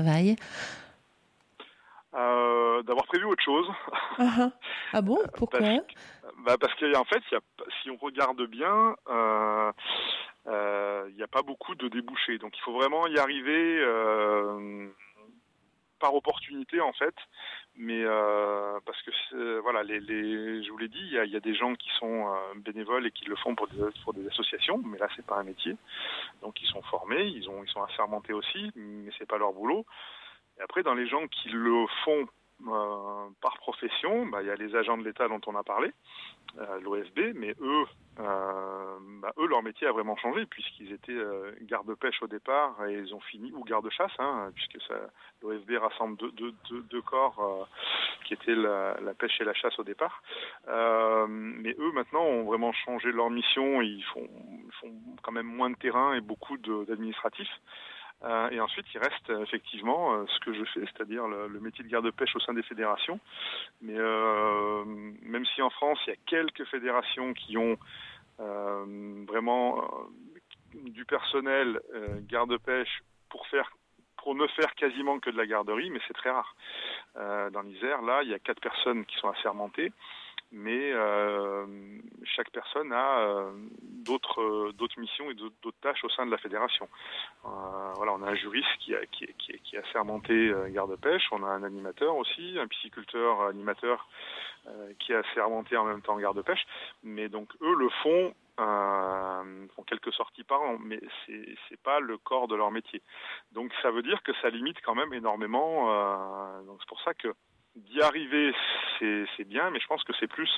Euh, d'avoir prévu autre chose. Ah, ah bon, pourquoi ? Parce, bah parce qu'en fait, il y a, si on regarde bien, euh, euh, il n'y a pas beaucoup de débouchés. Donc il faut vraiment y arriver euh, par opportunité en fait. Mais euh, parce que voilà, les, les, je vous l'ai dit, il y a, il y a des gens qui sont euh, bénévoles et qui le font pour des, pour des associations, mais là c'est pas un métier. Donc ils sont formés, ils ont, ils sont assermentés aussi, mais c'est pas leur boulot. Et après, dans les gens qui le font euh, par profession, bah, il y a les agents de l'État dont on a parlé, euh, l'O F B, mais eux, euh, bah, eux, leur métier a vraiment changé puisqu'ils étaient euh, garde-pêche au départ et ils ont fini, ou garde-chasse, hein, puisque ça, l'O F B rassemble deux, deux, deux, deux corps euh, qui étaient la, la pêche et la chasse au départ. Euh, mais eux, maintenant, ont vraiment changé leur mission. Ils font, ils font quand même moins de terrain et beaucoup de, d'administratifs. Euh, et ensuite, il reste euh, effectivement euh, ce que je fais, c'est-à-dire le, le métier de garde-pêche au sein des fédérations. Mais euh, même si en France, il y a quelques fédérations qui ont euh, vraiment euh, du personnel euh, garde-pêche pour faire, pour ne faire quasiment que de la garderie, mais c'est très rare. Euh, dans l'Isère, là, il y a quatre personnes qui sont assermentées. Mais euh, chaque personne a euh, d'autres euh, d'autres missions et d'autres, d'autres tâches au sein de la fédération. Euh, voilà, on a un juriste qui a qui est qui est, qui est assermenté euh, garde-pêche, on a un animateur aussi, un pisciculteur animateur euh, qui est assermenté en même temps garde-pêche. Mais donc eux le font, euh, font quelques sorties par an, mais c'est c'est pas le corps de leur métier. Donc ça veut dire que ça limite quand même énormément. Euh, donc c'est pour ça que d'y arriver, c'est, c'est bien, mais je pense que c'est plus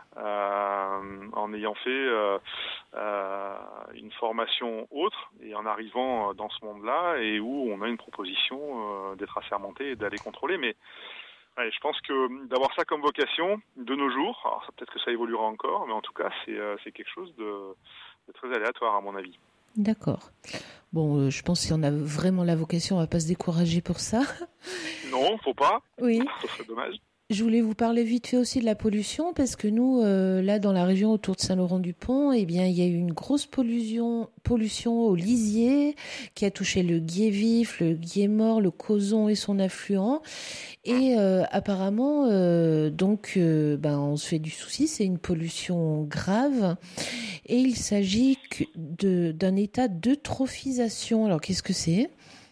euh, en ayant fait euh, euh, une formation autre et en arrivant dans ce monde-là et où on a une proposition euh, d'être assermenté et d'aller contrôler. Mais ouais, je pense que d'avoir ça comme vocation de nos jours, alors ça, peut-être que ça évoluera encore, mais en tout cas, c'est, euh, c'est quelque chose de, de très aléatoire à mon avis. D'accord. Bon, euh, je pense que si on a vraiment la vocation, on va pas se décourager pour ça. Non, faut pas. Oui. Ce serait dommage. Je voulais vous parler vite fait aussi de la pollution parce que nous, euh, là, dans la région autour de Saint-Laurent-du-Pont, eh bien, il y a eu une grosse pollution, pollution au lisier qui a touché le Gué-Vif, le Gué-Mort, le Cauzon et son affluent. Et euh, apparemment, euh, donc, euh, ben, on se fait du souci. C'est une pollution grave et il s'agit que de, d'un état d'eutrophisation. Alors, qu'est-ce que c'est ?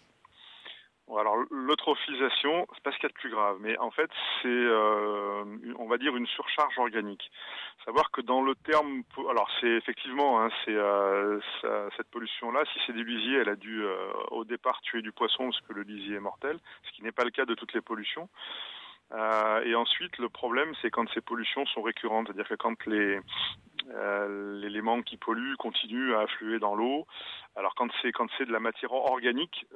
Alors l'eutrophisation, c'est pas ce qu'il y a de plus grave, mais en fait c'est, euh, on va dire, une surcharge organique. Savoir que dans le terme, alors c'est effectivement, hein, c'est euh, ça, cette pollution-là, si c'est du lisier, elle a dû euh, au départ tuer du poisson parce que le lisier est mortel, ce qui n'est pas le cas de toutes les pollutions. Euh, et ensuite, le problème, c'est quand ces pollutions sont récurrentes, c'est-à-dire que quand les euh, l'élément qui pollue continue à affluer dans l'eau. Alors quand c'est quand c'est de la matière organique,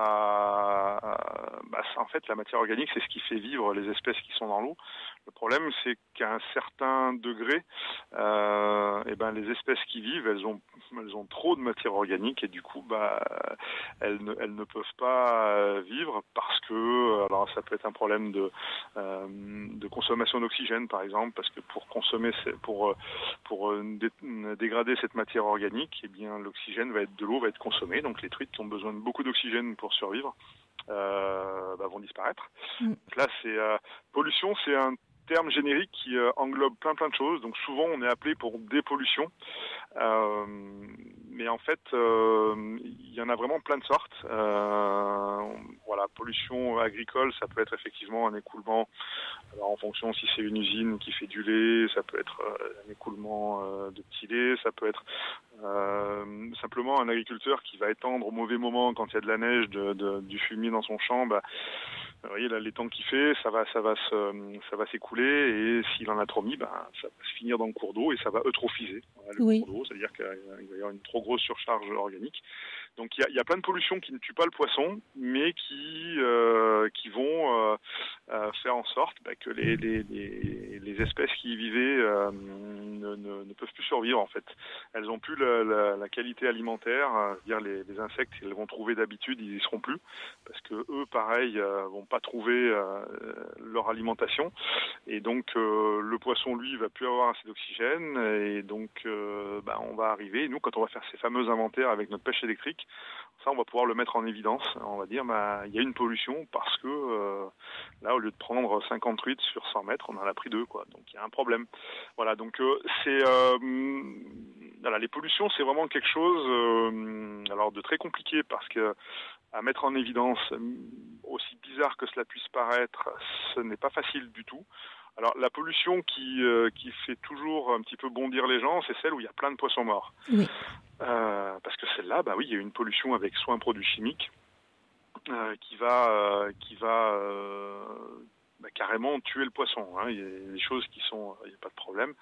ça, bah, ça en fait la matière organique c'est ce qui fait vivre les espèces qui sont dans l'eau. Le problème c'est qu'à un certain degré, euh, et ben les espèces qui vivent, elles ont elles ont trop de matière organique et du coup bah elles ne elles ne peuvent pas vivre parce que alors ça peut être un problème de euh, de consommation d'oxygène par exemple, parce que pour consommer pour pour dé- dégrader cette matière organique, et bien l'oxygène va être de l'eau va être consommé, donc les truites qui ont besoin de beaucoup d'oxygène pour survivre euh, bah, vont disparaître. Mm. Donc là, c'est euh, pollution, c'est un terme générique qui euh, englobe plein plein de choses. Donc souvent, on est appelé pour dépollution, euh, mais en fait, euh, il y en a vraiment plein de sortes. Euh, voilà, pollution agricole, ça peut être effectivement un écoulement. Alors en fonction si c'est une usine qui fait du lait, ça peut être euh, un écoulement euh, de petits laits, ça peut être euh, simplement un agriculteur qui va étendre au mauvais moment quand il y a de la neige, de, de, du fumier dans son champ. Bah, vous voyez là l'étang qu'il fait, ça va, ça va se, ça va s'écouler et s'il en a trop mis, bah, ça va se finir dans le cours d'eau et ça va eutrophiser voilà, le oui. cours d'eau, c'est-à-dire qu'il va y avoir une trop grosse surcharge organique. Donc il y a, il y a plein de pollutions qui ne tuent pas le poisson, mais qui euh, qui vont euh, euh, faire en sorte bah, que les, les les les espèces qui y vivaient euh, ne, ne, ne peuvent plus survivre en fait. Elles ont plus la, la, la qualité alimentaire, c'est-à-dire les, les insectes qu'elles vont trouver d'habitude, ils y seront plus parce que eux pareil euh, vont pas trouver euh, leur alimentation et donc euh, le poisson lui va plus avoir assez d'oxygène et donc euh, bah, on va arriver nous quand on va faire ces fameux inventaires avec notre pêche électrique. Ça, on va pouvoir le mettre en évidence. On va dire, bah, il y a une pollution parce que euh, là, au lieu de prendre cinquante truites sur cent mètres, on en a pris deux, quoi. Donc, il y a un problème. Voilà. Donc, euh, c'est euh, voilà, les pollutions, c'est vraiment quelque chose, euh, alors de très compliqué parce que à mettre en évidence, aussi bizarre que cela puisse paraître, ce n'est pas facile du tout. Alors la pollution qui euh, qui fait toujours un petit peu bondir les gens, c'est celle où il y a plein de poissons morts. Oui. Euh, parce que celle-là, bah oui, il y a une pollution avec soit un produit chimique euh, qui va euh, qui va euh, bah, carrément tuer le poisson. Hein. Il y a des choses qui sont, il n'y a pas de problème.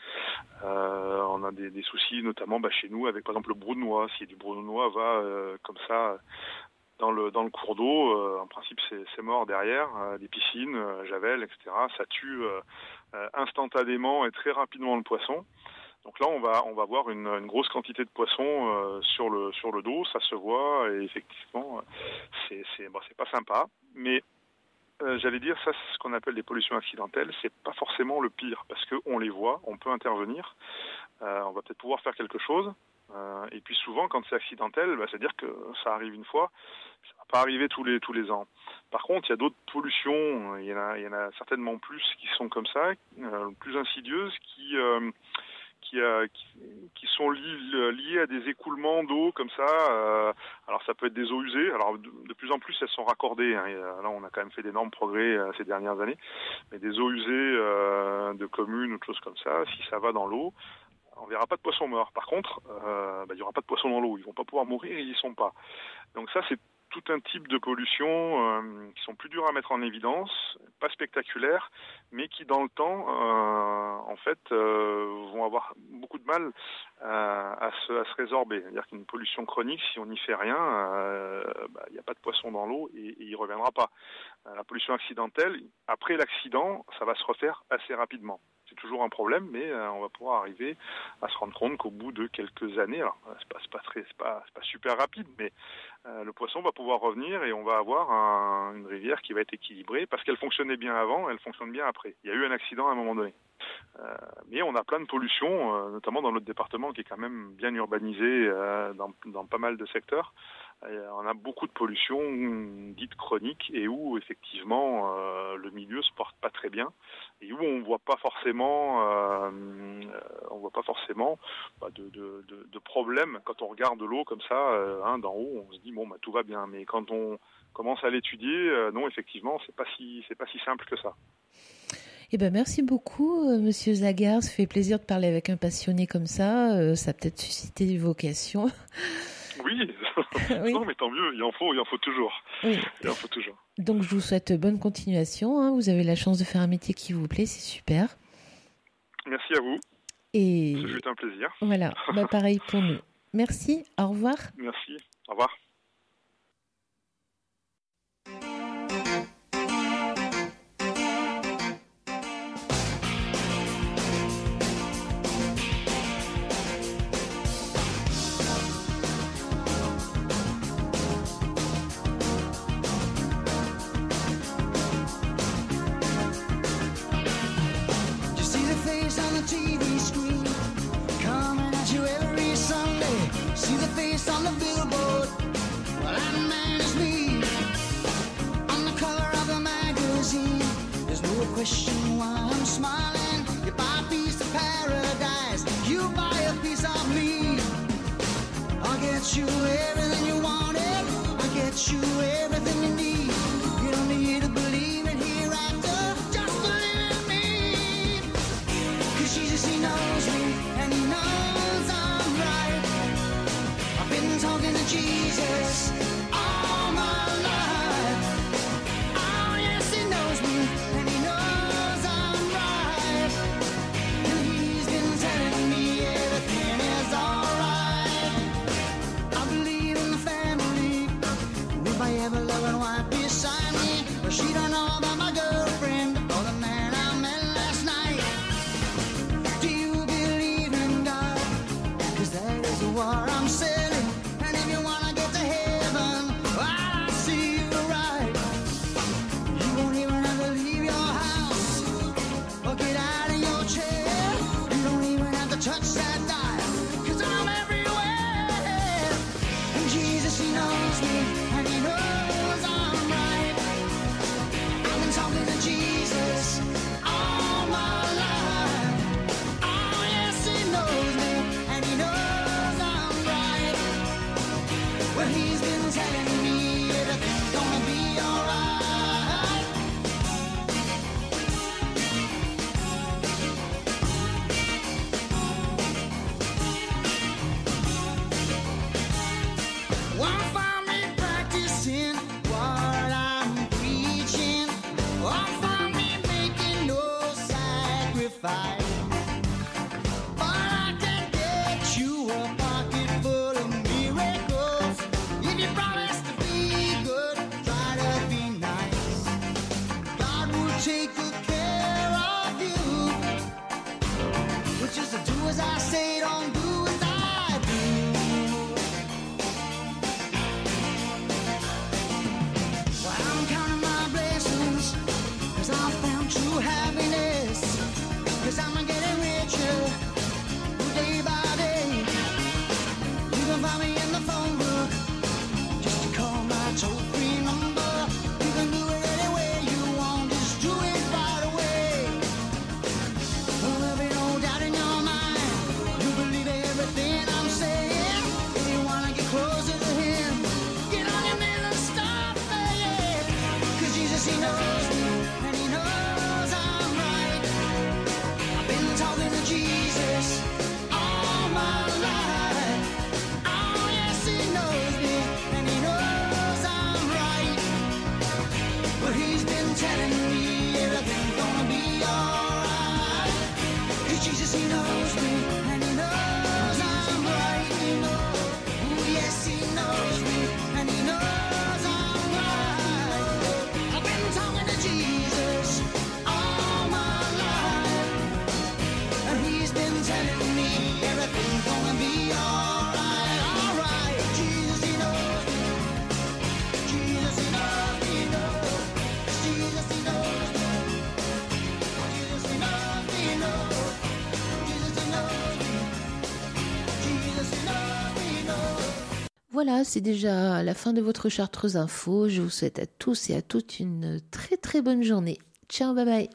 Euh, on a des, des soucis notamment bah, chez nous avec par exemple le brou de noix. Si du brou de noix va euh, comme ça. Dans le dans le cours d'eau, euh, en principe c'est c'est mort derrière, euh, des piscines, euh, javel, et cetera. Ça tue euh, euh, instantanément et très rapidement le poisson. Donc là on va on va avoir une, une grosse quantité de poissons euh, sur le sur le dos, ça se voit et effectivement c'est c'est bon c'est pas sympa. Mais euh, j'allais dire ça c'est ce qu'on appelle des pollutions accidentelles, c'est pas forcément le pire parce que on les voit, on peut intervenir, euh, on va peut-être pouvoir faire quelque chose. Euh, et puis souvent, quand c'est accidentel, bah, c'est-à-dire que ça arrive une fois, ça va pas arriver tous les tous les ans. Par contre, il y a d'autres pollutions, il y en a, il y en a certainement plus qui sont comme ça, euh, plus insidieuses, qui euh, qui, euh, qui qui sont li- liées à des écoulements d'eau comme ça. Euh, alors ça peut être des eaux usées. Alors de, de plus en plus, elles sont raccordées. Hein, et, euh, là, on a quand même fait d'énormes progrès euh, ces dernières années. Mais des eaux usées euh, de communes ou de choses comme ça, si ça va dans l'eau. On verra pas de poissons morts. Par contre, euh, bah, il y aura pas de poissons dans l'eau. Ils vont pas pouvoir mourir, ils y sont pas. Donc ça, c'est tout un type de pollution euh, qui sont plus durs à mettre en évidence, pas spectaculaires, mais qui dans le temps, euh, en fait, euh, vont avoir beaucoup de mal euh, à, se, à se résorber. C'est-à-dire qu'une pollution chronique, si on n'y fait rien, euh, bah, il n'y a pas de poisson dans l'eau et, et il reviendra pas. Euh, la pollution accidentelle, après l'accident, ça va se refaire assez rapidement. C'est toujours un problème, mais euh, on va pouvoir arriver à se rendre compte qu'au bout de quelques années, alors c'est pas, c'est pas très, c'est pas, c'est pas super rapide, mais euh, le poisson va pouvoir revenir et on va avoir un, une rivière qui va être équilibrée parce qu'elle fonctionnait bien avant, elle fonctionne bien après. Il y a eu un accident à un moment donné. Euh, mais on a plein de pollutions, euh, notamment dans notre département qui est quand même bien urbanisé euh, dans, dans pas mal de secteurs. Et on a beaucoup de pollutions dites chroniques et où effectivement euh, le milieu se porte pas très bien et où on voit pas forcément, euh, on voit pas forcément bah, de, de, de, de problème quand on regarde l'eau comme ça, euh, hein, d'en haut, on se dit bon bah tout va bien. Mais quand on commence à l'étudier, euh, non effectivement c'est pas si c'est pas si simple que ça. Eh ben merci beaucoup, euh, Monsieur Zagars. Ça fait plaisir de parler avec un passionné comme ça. Euh, ça a peut-être suscité des vocations. Oui. oui, non mais tant mieux, il en faut, il en faut toujours. Oui. Il en faut toujours. Donc je vous souhaite bonne continuation. Hein. Vous avez la chance de faire un métier qui vous plaît, c'est super. Merci à vous. Et Ce fut un plaisir. voilà, bah, pareil pour nous. Merci, au revoir. Merci. Au revoir. On the T V screen, coming at you every Sunday. See the face on the billboard. Well, that man is me. On the cover of the magazine, there's no question why I'm smiling. You buy a piece of paradise, you buy a piece of me. I'll get you everything you wanted. I'll get you everything you need. You don't need to believe it hereafter. Just believe in me. Jesus, he knows me, and he knows I'm right. I've been talking to Jesus all my life. Oh, yes, he knows me, and he knows I'm right. And he's been telling me everything is alright. I believe in the family, with my ever-loving wife beside me. But she don't know about my girlfriend, or the man I met last night. What I'm selling, and if you wanna get to heaven, well, I see you right. You won't even have to leave your house or get out of your chair. You don't even have to touch that dial, 'cause I'm everywhere. And Jesus, he knows me, and he knows I'm right. I've been talking to Jesus all my life. Oh, yes, he knows me, and he knows. Well, he's been telling me everything's gonna be alright. Won't find me practicing what I'm preaching. Won't find me making no sacrifice. But I can get you a pocket full of miracles. If you promise to be good, try to be nice. God will take good care of you. But just to do as I say, don't do as I do. Well, I'm counting my blessings, 'cause I found true happiness. 'Cause I'm getting richer day by day. You can find me in the phone book. Just call my toll-free number. You can do it any way you want. Just do it right away. Well, there'll be no doubt in your mind. You believe everything I'm saying. If you wanna get closer to him, get on your knees and start praying. 'Cause Jesus, he knows me, and he knows I'm right. I've been talking to Jesus all my life. Oh, yes, he knows me, and he knows I'm right. But he's been telling me everything's gonna be alright. 'Cause Jesus, he knows me, and he knows I'm right. Oh, yes, he knows me, and he knows I'm right. I've been talking to Jesus all my life, and he's been telling me everything's gonna be alright, alright. Jesus, he knows me. Jesus, he knows me, he knows. Jesus, he knows me. Jesus, he knows me, he knows. Jesus, he knows me. Jesus, he knows me, he knows. Voilà, c'est déjà la fin de votre Chartreuse Info. Je vous souhaite à tous et à toutes une très très bonne journée. Ciao, bye bye.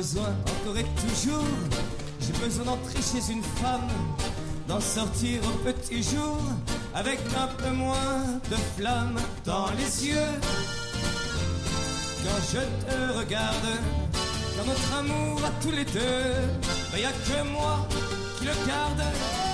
besoin, encore et toujours, j'ai besoin d'entrer chez une femme, d'en sortir au petit jour, avec un peu moins de flamme dans les yeux. Quand je te regarde, quand notre amour à tous les deux, ben y a que moi qui le garde.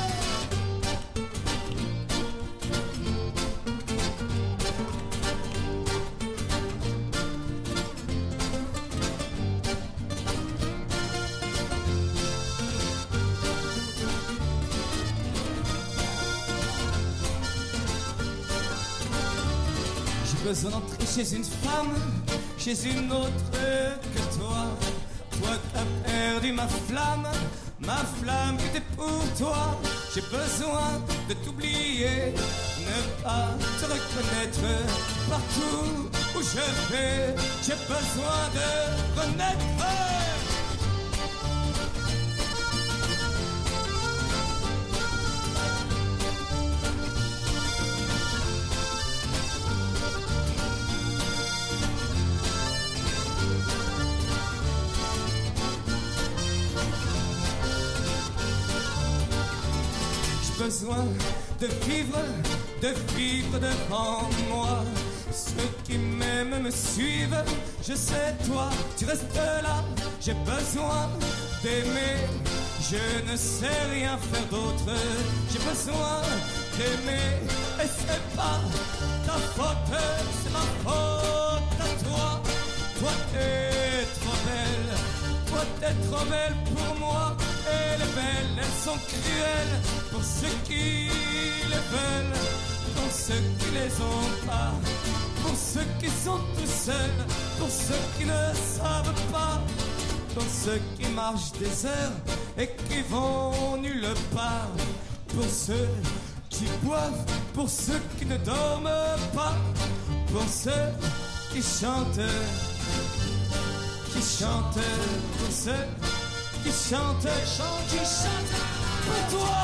J'ai besoin d'entrer chez une femme, chez une autre que toi. Toi qui as perdu ma flamme, ma flamme qui était pour toi. J'ai besoin de t'oublier, ne pas te reconnaître partout où je vais. J'ai besoin de renaître. Besoin de vivre, de vivre devant moi. Ceux qui m'aiment me suivent, je sais toi, tu restes là. J'ai besoin d'aimer, je ne sais rien faire d'autre. J'ai besoin d'aimer, et c'est pas ta faute, c'est ma faute à toi. Toi t'es trop belle, toi t'es trop belle pour moi. Et les belles, elles sont cruelles pour ceux qui les veulent, pour ceux qui les ont pas, pour ceux qui sont tout seuls, pour ceux qui ne savent pas, pour ceux qui marchent des heures et qui vont nulle part, pour ceux qui boivent, pour ceux qui ne dorment pas, pour ceux qui chantent, qui chantent, pour ceux qui chante, chante, qui chante pour toi.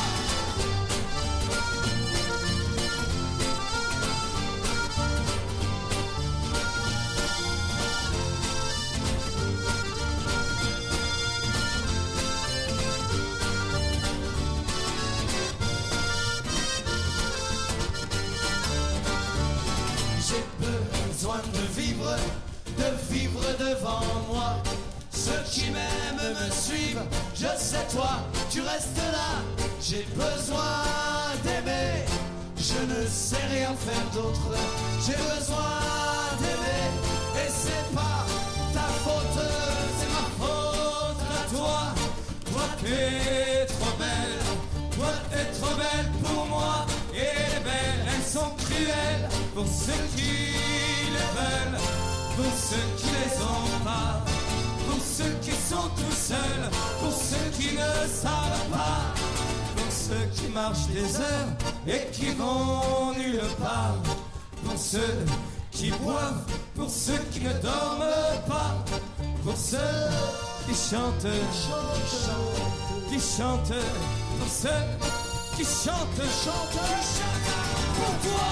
J'ai besoin de vivre, de vivre devant moi. Ceux qui m'aiment me suivent, je sais toi, tu restes là. J'ai besoin d'aimer, je ne sais rien faire d'autre. J'ai besoin d'aimer, et c'est pas ta faute, c'est ma faute à toi. Toi t'es trop belle, toi t'es trop belle pour moi. Et les belles, elles sont cruelles pour ceux qui les veulent, pour ceux qui les ont pas, pour ceux qui sont tout seuls, pour ceux qui ne savent pas, pour ceux qui marchent des heures et qui vont nulle part, pour ceux qui boivent, pour ceux qui ne dorment pas, pour ceux qui chantent, qui chantent, pour ceux qui chantent, chantent, pour toi.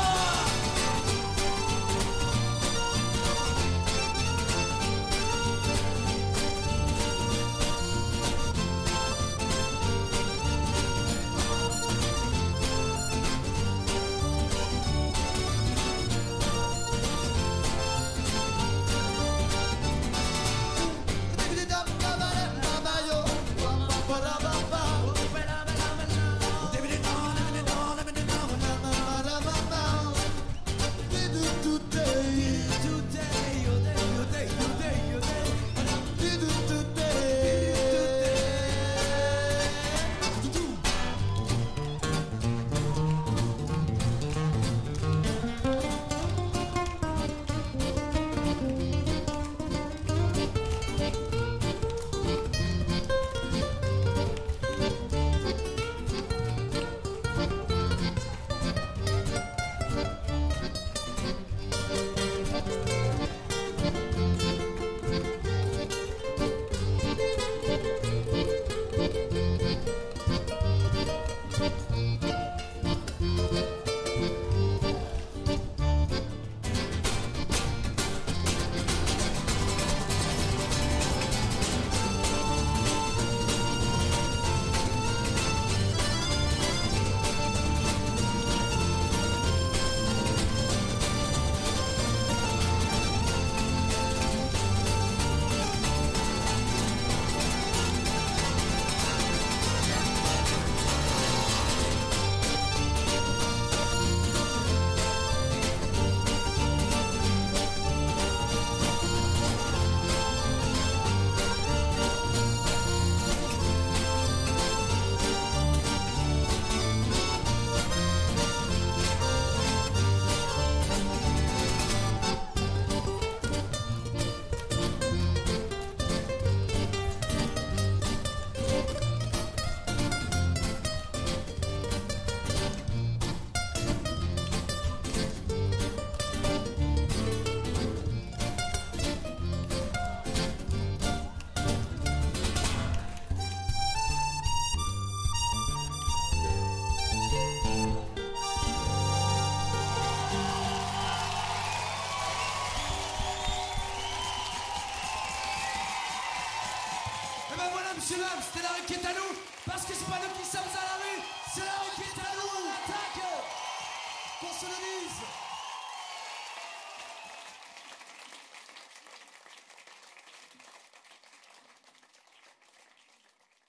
messieurs, dames, c'était la rue qui est à nous, parce que c'est pas nous qui sommes